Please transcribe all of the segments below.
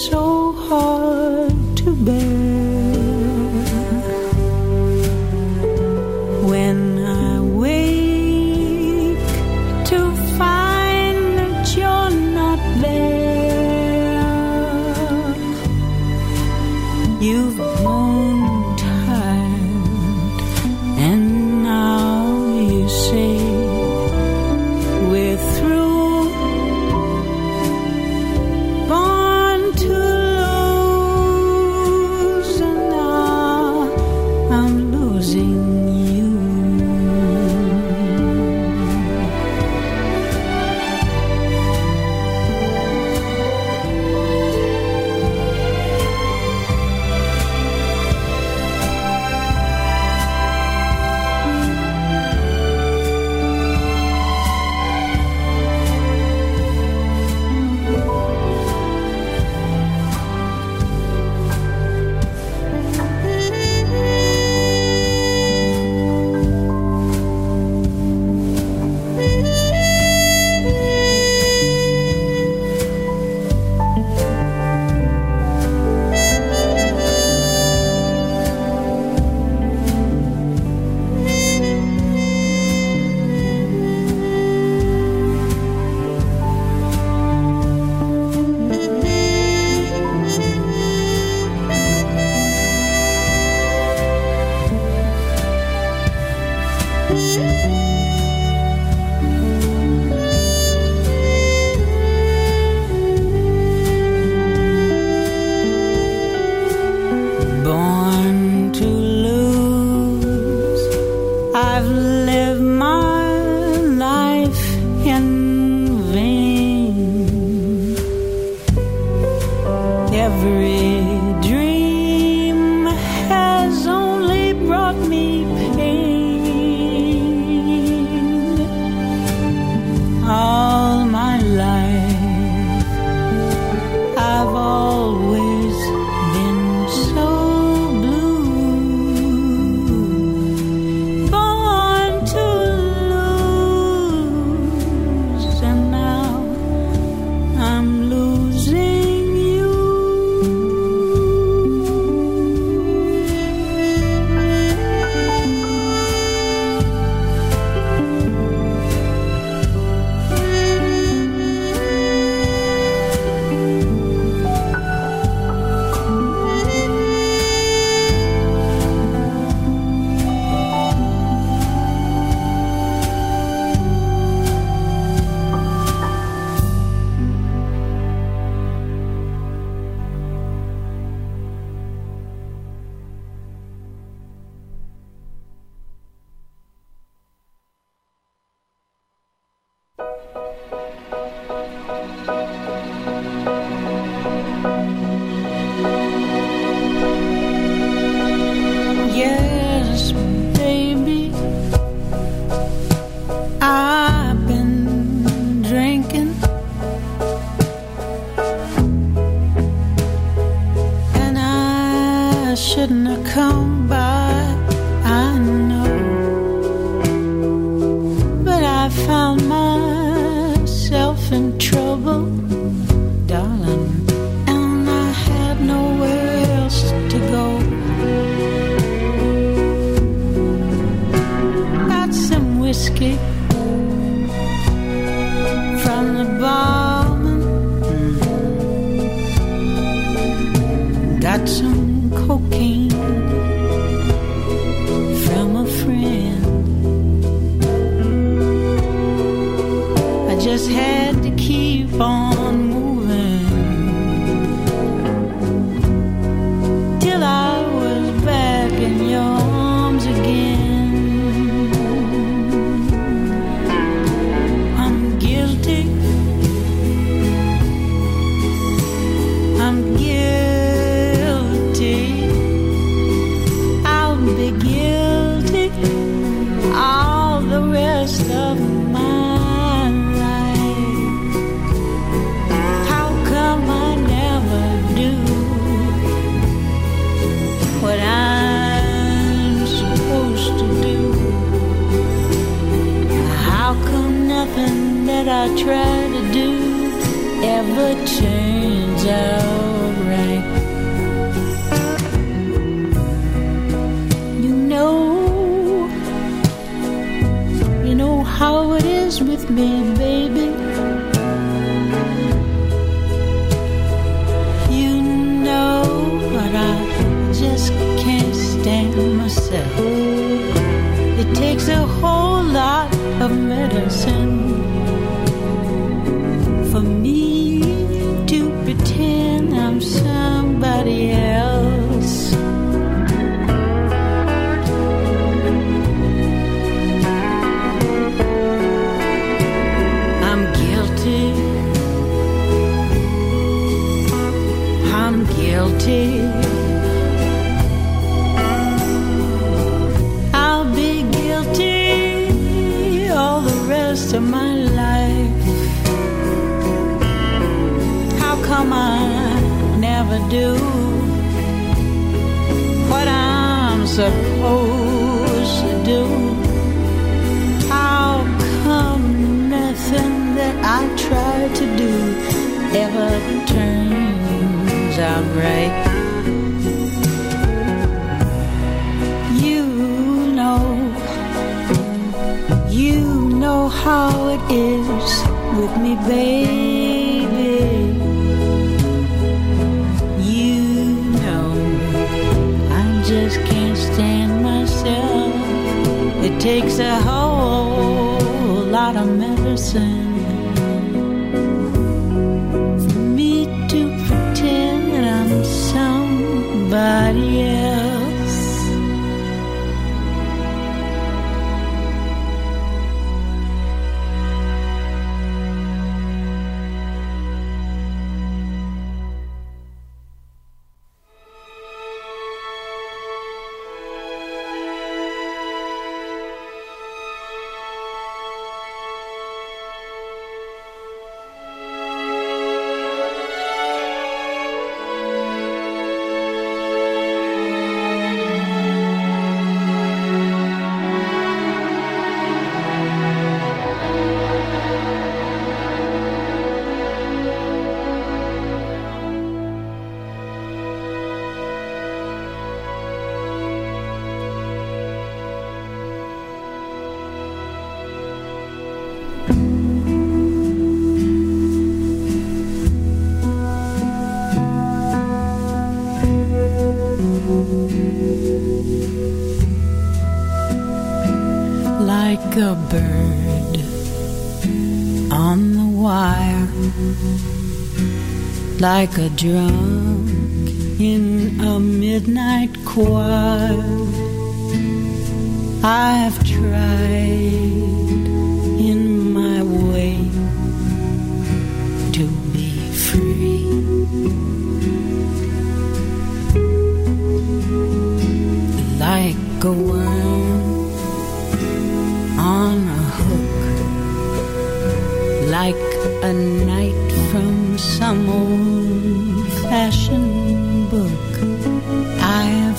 so hard to bear. When I wake to find that you're not there, you've grown tired and now you say we're through. Shouldn't have come by, I know, but I found myself in trouble, darling, and I had nowhere else to go. Got some whiskey from the barman, got some cocaine from a friend. I just had to keep on moving till I was back in your arms again. I'm guilty. I'm guilty. I'll be guilty all the rest of my life. How come I never do what I'm supposed to do? How come nothing that I try to do ever turns out with me, baby. You know, but I just can't stand myself. It takes a whole lot of medicine for me to pretend I'm somebody else. I'm guilty. I'm guilty. I'll be guilty all the rest of my life. How come I never do what I'm supposed to do? How come nothing that I try to do ever turns out right? You know how it is with me, baby. You know I just can't stand myself. It takes a whole lot of medicine for me to pretend that I'm somebody else. Like a bird on the wire, like a drunk in a midnight choir. I've tried in my way to be free. Like a worm on a hook, like a night from some old-fashioned book. I have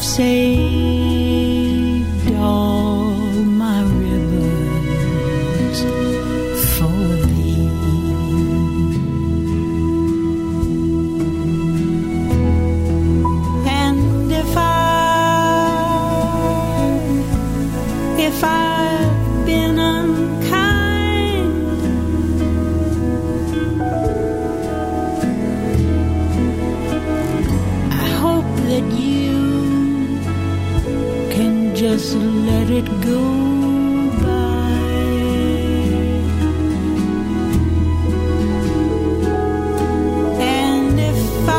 saved all my ribbons for thee. And if I've been unkind, I hope that you can just let it go by. And if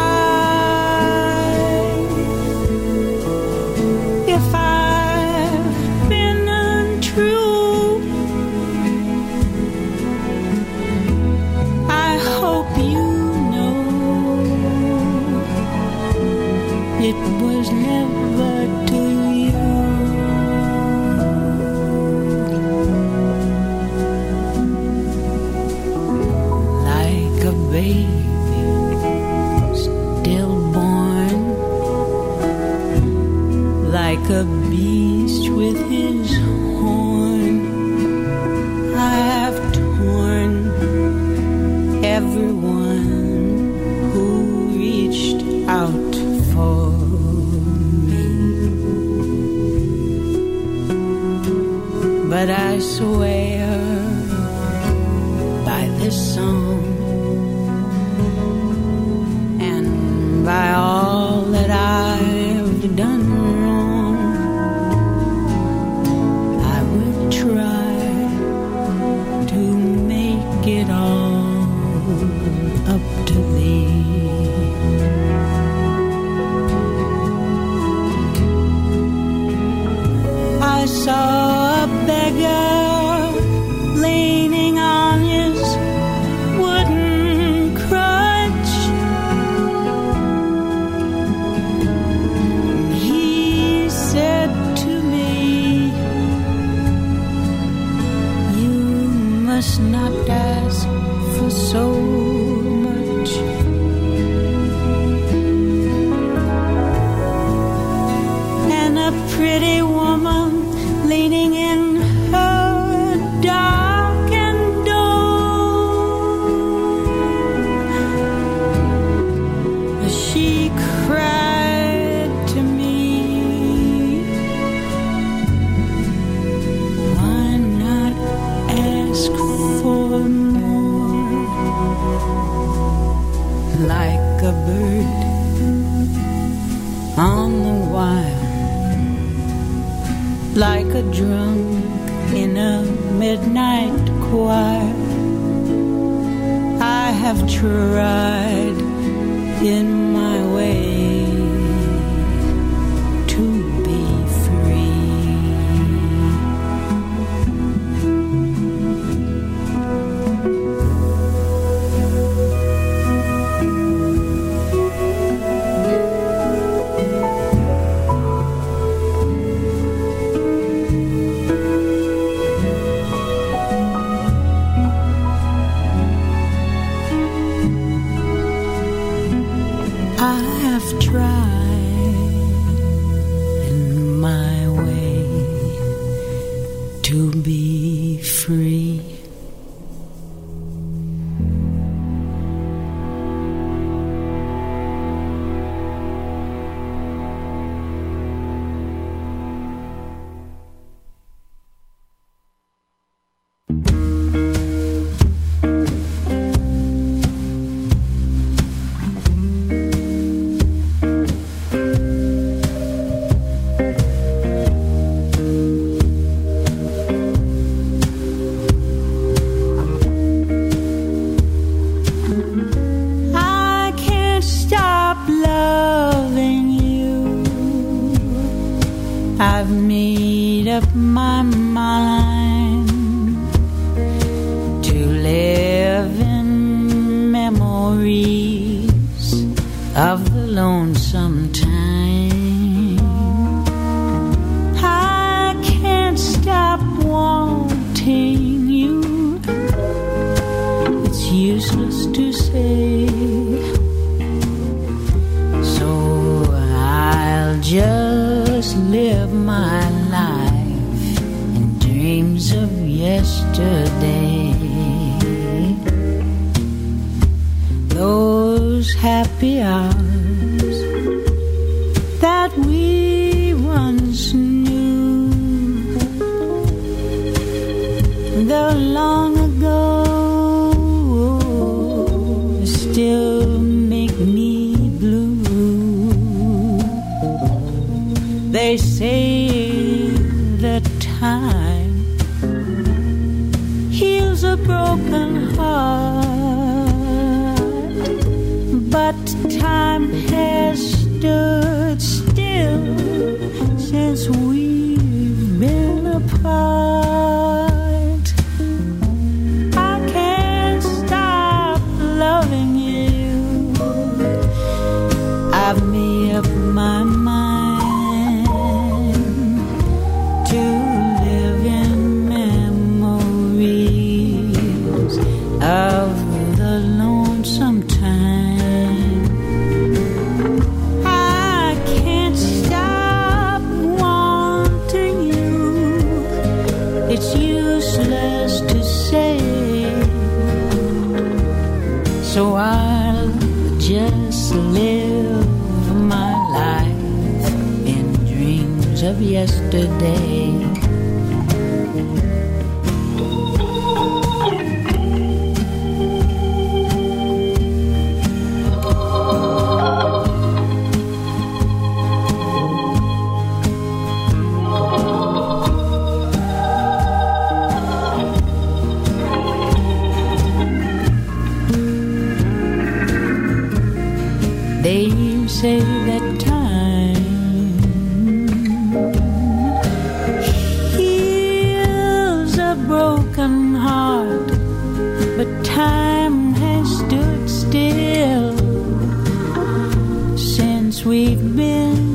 I've been untrue, I hope you know it was never to you. Like a baby stillborn, like a beast with his horn, I have torn everyone who reached out for me. But I swear pretty woman leaning in her darkened door. She cried to me, why not ask for more? Like a bird on the wire, like a drunk in a midnight choir, I have tried in my way to be free. I have tried in my way to be free. I've made up my mind to live in memories of the lonesome time. I can't stop wanting you. It's useless to say, so I'll just live my life in dreams of yesterday. Those happy hours that we once knew, the long ago still make me blue. They say that time heals a broken heart, but time has stood still since we've been apart. I can't stop loving you. I've made up my mind to live in memories of the lonesome time. I can't stop wanting you. It's useless to say, so I'll just live my life in dreams of yesterday. They say that time heals a broken heart, but time has stood still since we've been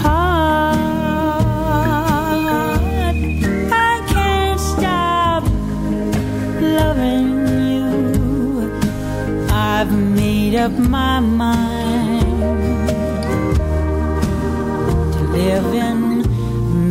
apart. I can't stop loving you. I've made up my mind to live in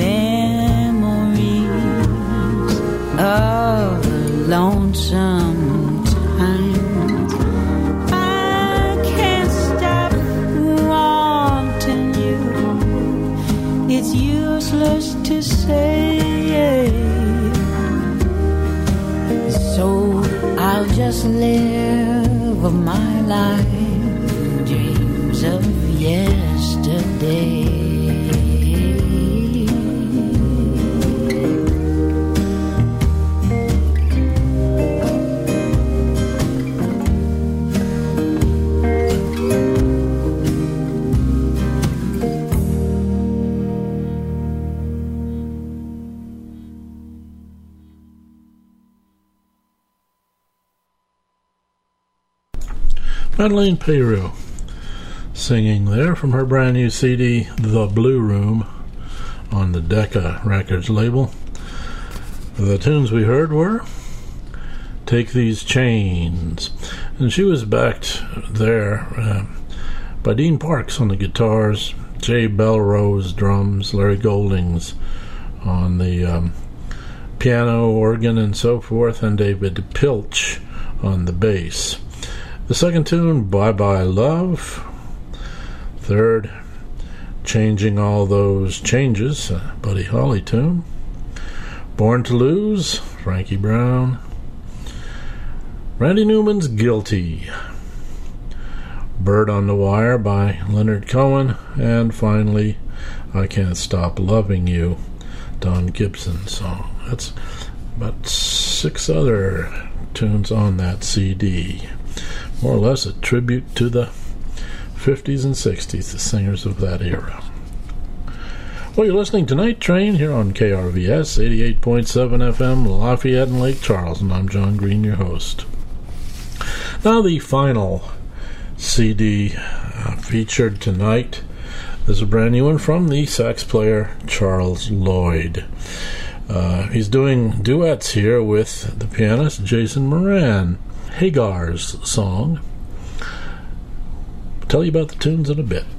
just live my life in dreams of yesterday. Madeleine Peyroux singing there from her brand new CD, The Blue Room, on the Decca Records label. The tunes we heard were Take These Chains, and she was backed there by Dean Parks on the guitars, Jay Belrose drums, Larry Goldings on the piano, organ, and so forth, and David Pilch on the bass. The second tune, Bye Bye Love. Third, Changing All Those Changes, Buddy Holly tune. Born to Lose, Frankie Brown. Randy Newman's Guilty. Bird on the Wire by Leonard Cohen. And finally, I Can't Stop Loving You, Don Gibson song. That's about 6 other tunes on that CD. More or less a tribute to the 50s and 60s, the singers of that era. Well, you're listening to Night Train here on KRVS 88.7 FM, Lafayette and Lake Charles, and I'm John Green, your host. Now, the final CD featured tonight is a brand new one from the sax player Charles Lloyd. He's doing duets here with the pianist Jason Moran. Hagar's song. I'll tell you about the tunes in a bit.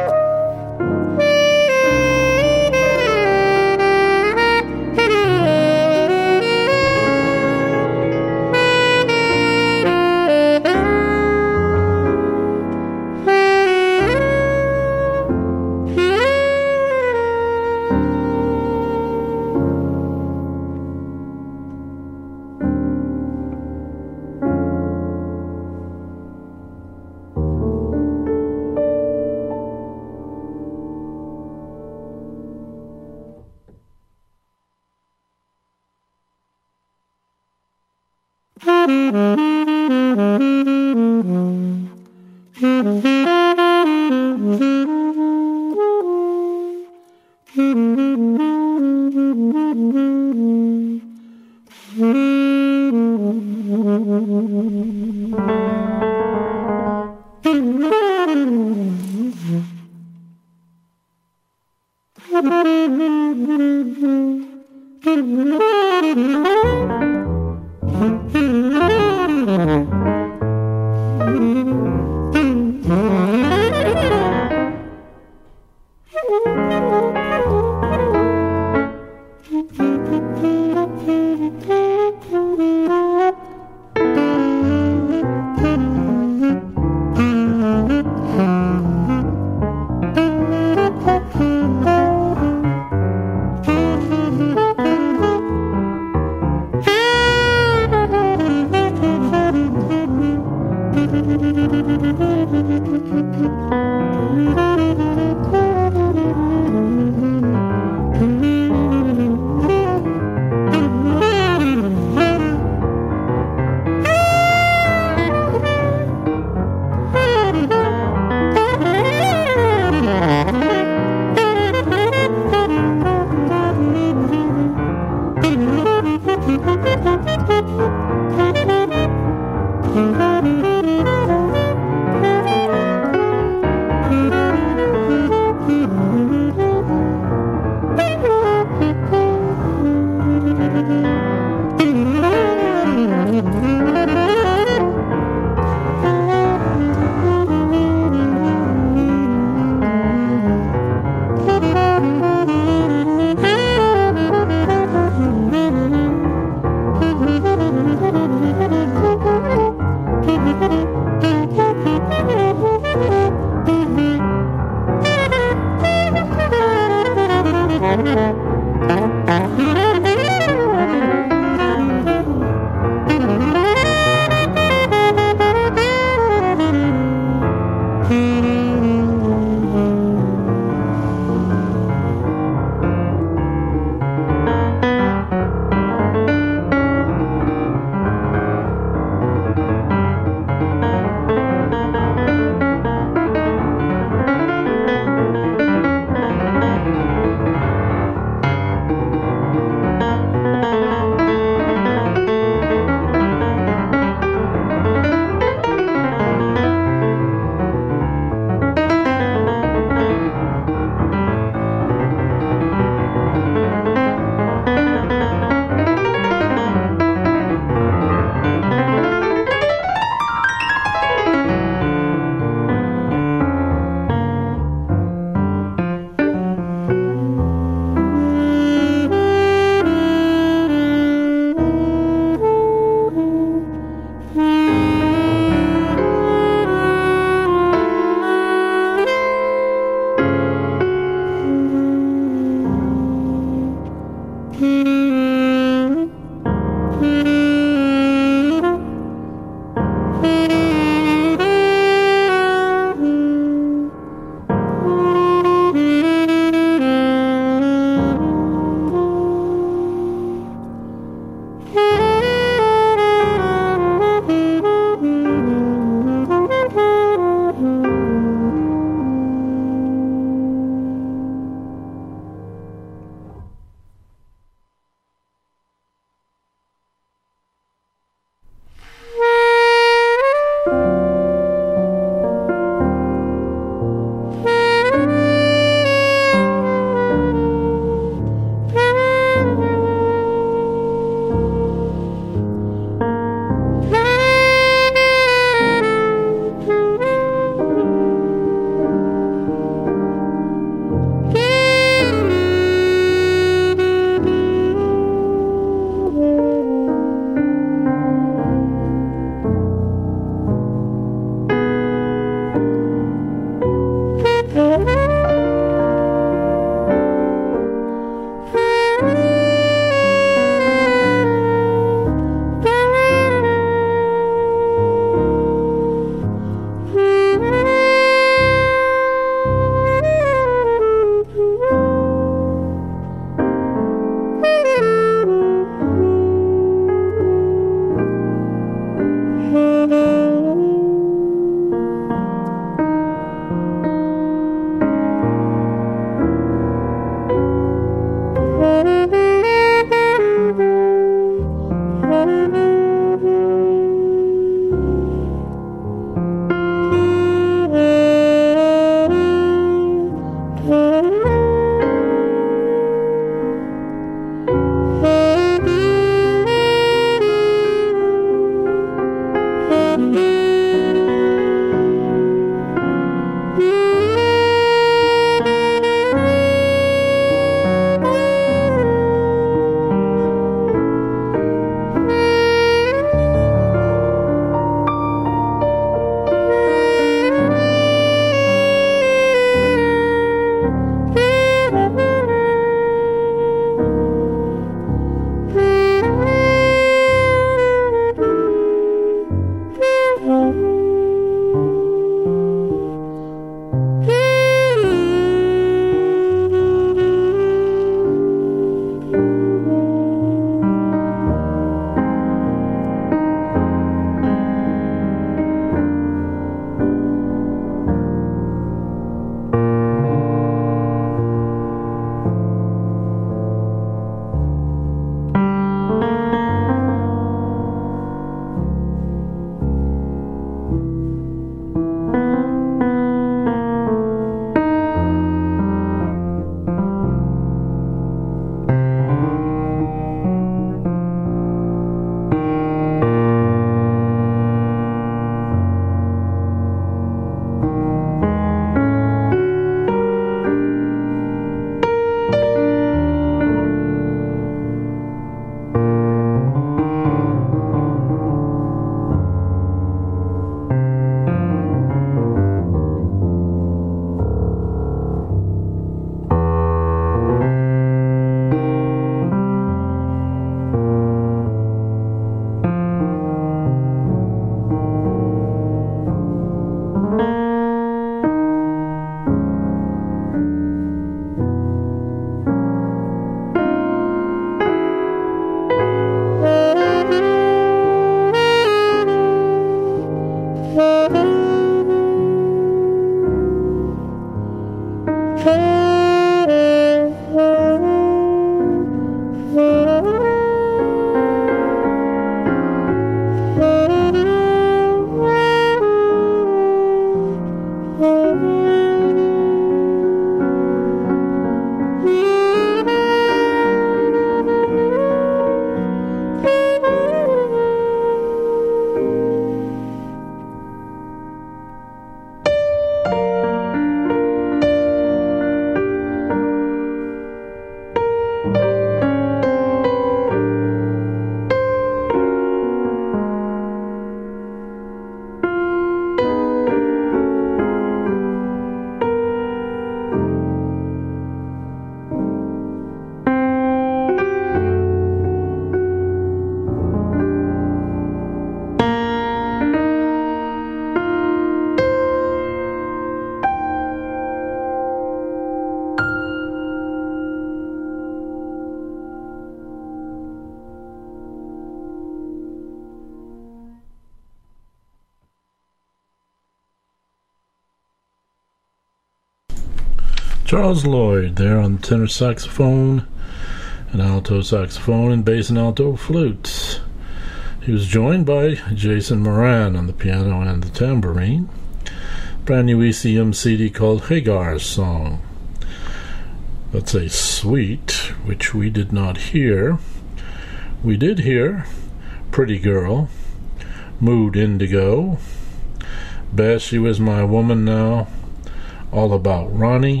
Charles Lloyd there on tenor saxophone and alto saxophone and bass and alto flutes. He was joined by Jason Moran on the piano and the tambourine. Brand new ECM CD called Hagar's Song. That's a suite which we did not hear. We did hear Pretty Girl, Mood Indigo, Bess, She Was My Woman Now, All About Ronnie,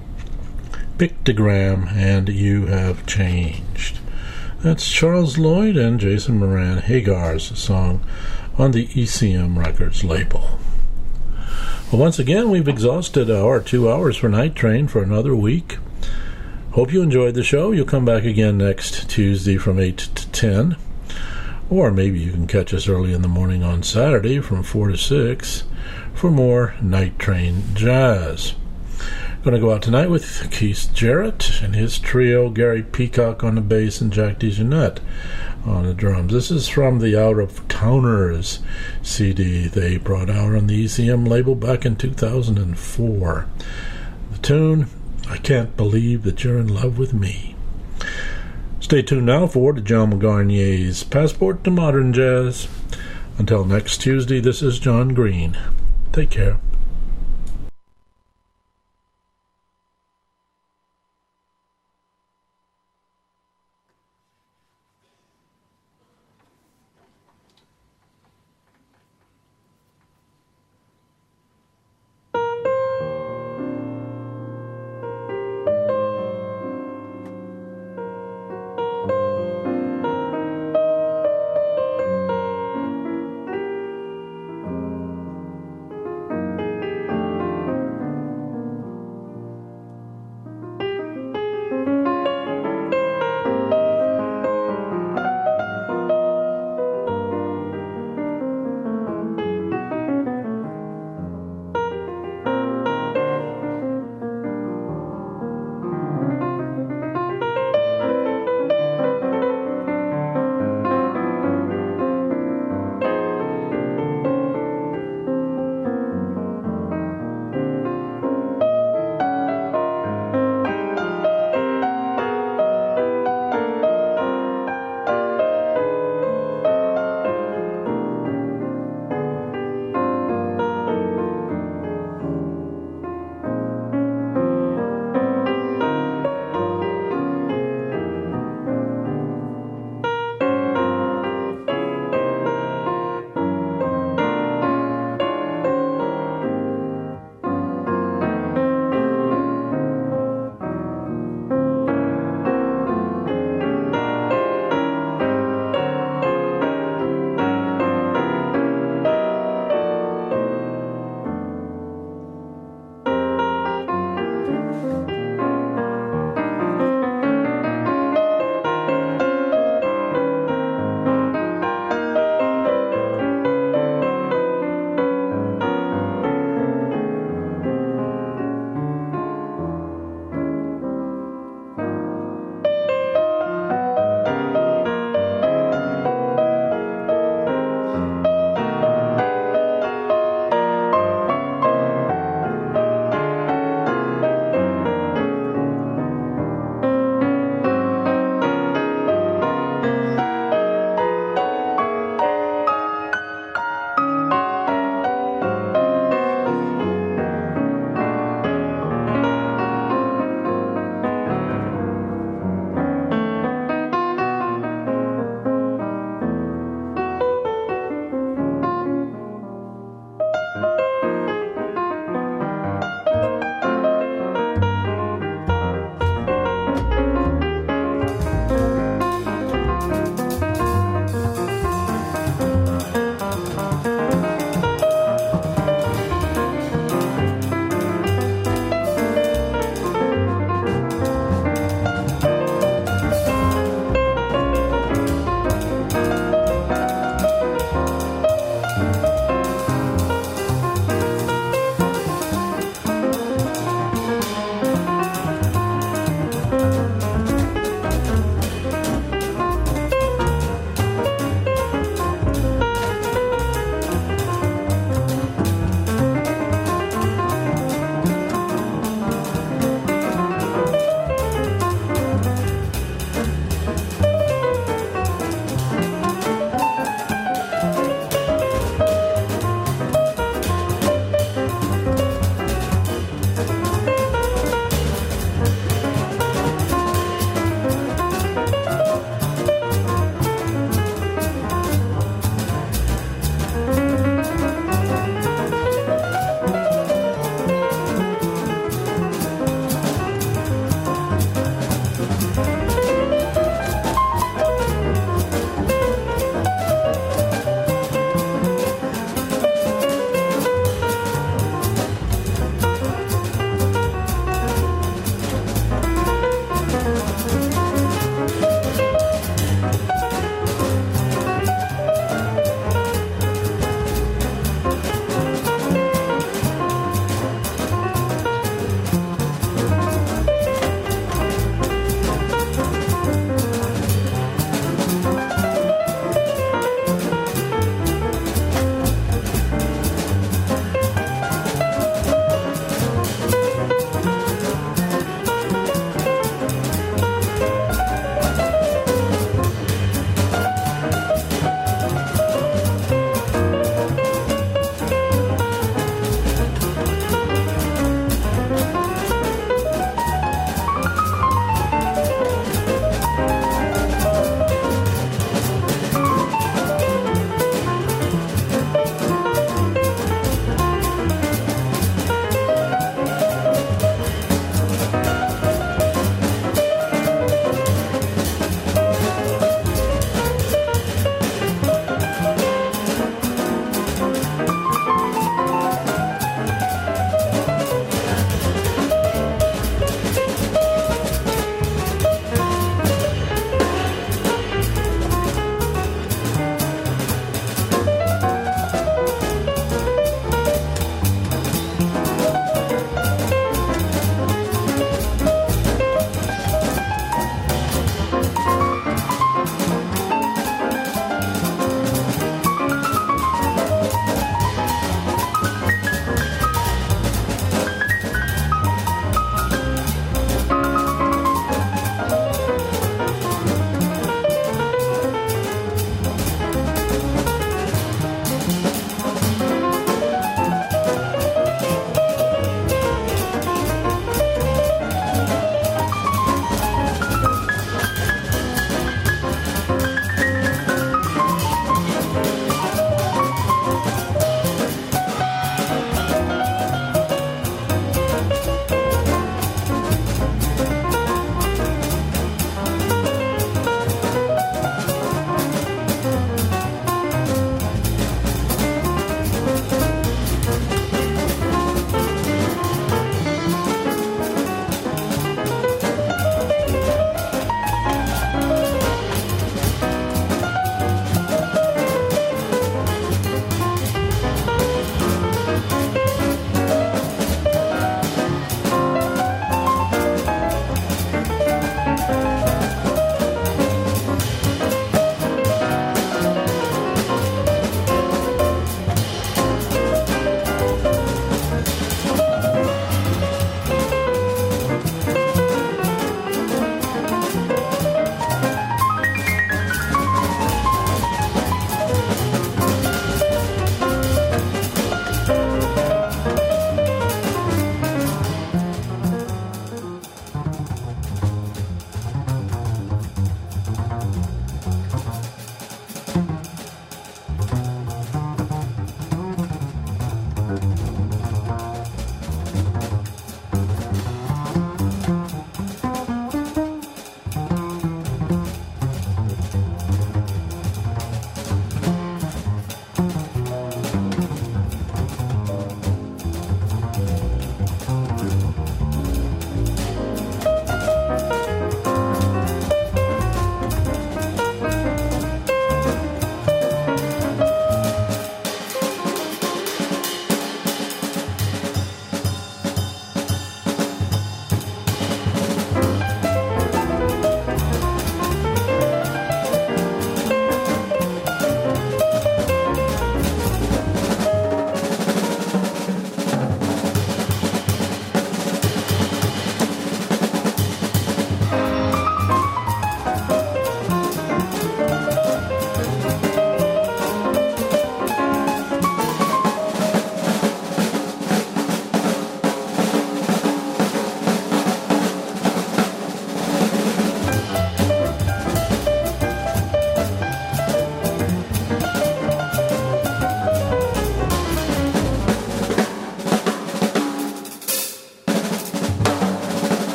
Pictogram, and You Have Changed. That's Charles Lloyd and Jason Moran, Hagar's Song, on the ECM Records label. Well, once again, we've exhausted our 2 hours for Night Train for another week. Hope you enjoyed the show. You'll come back again next Tuesday from 8 to 10. Or maybe you can catch us early in the morning on Saturday from 4 to 6 for more Night Train Jazz. Going to go out tonight with Keith Jarrett and his trio, Gary Peacock on the bass and Jack DeJohnette on the drums. This is from the Out of Towners CD they brought out on the ECM label back in 2004. The tune, I Can't Believe That You're in Love with Me. Stay tuned now for Djalma Garnier's Passport to Modern Jazz. Until next Tuesday, this is John Green. Take care.